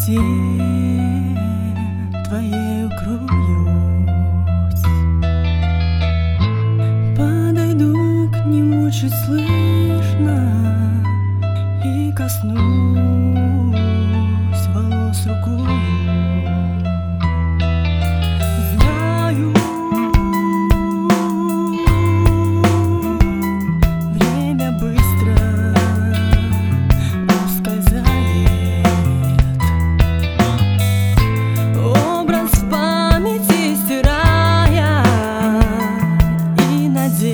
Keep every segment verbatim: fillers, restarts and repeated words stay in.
темноте твоей укроюсь, подойду к нему чуть слышно и коснусь волос рукой. Знаю, время быстро ускользает, образ в памяти стирая и надежд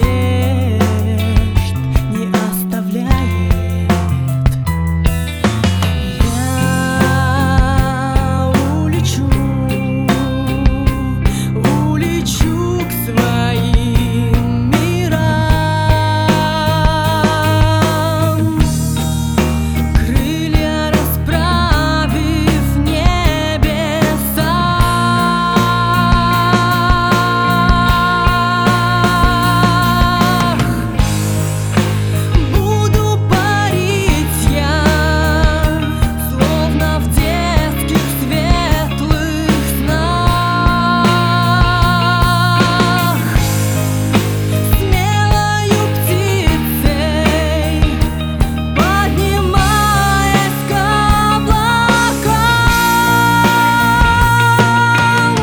не оставляет. Я улечу, улечу к своим мирам, крылья расправив в небесах. Буду парить я, словно в детских светлых снах, смелою птицей, поднимаясь к облакам.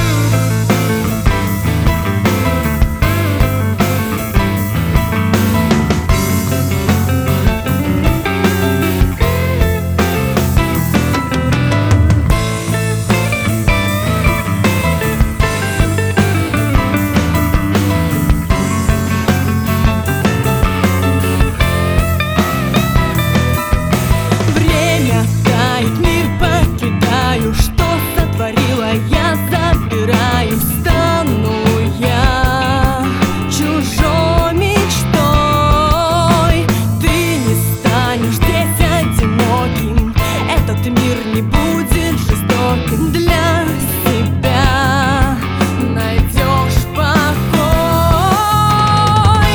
Время тает, мир покидаю, что сотворила я, забираю, стану я чужой мечтой. Ты не станешь здесь одиноким, этот мир не будет жестоким, для себя найдешь покой.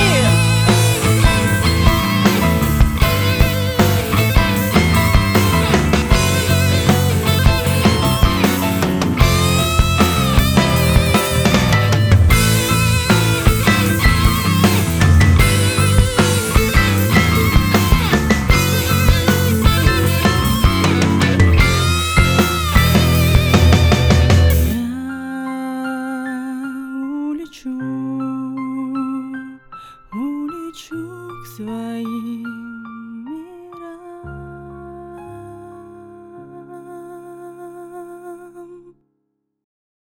Я улечу, улечу к своим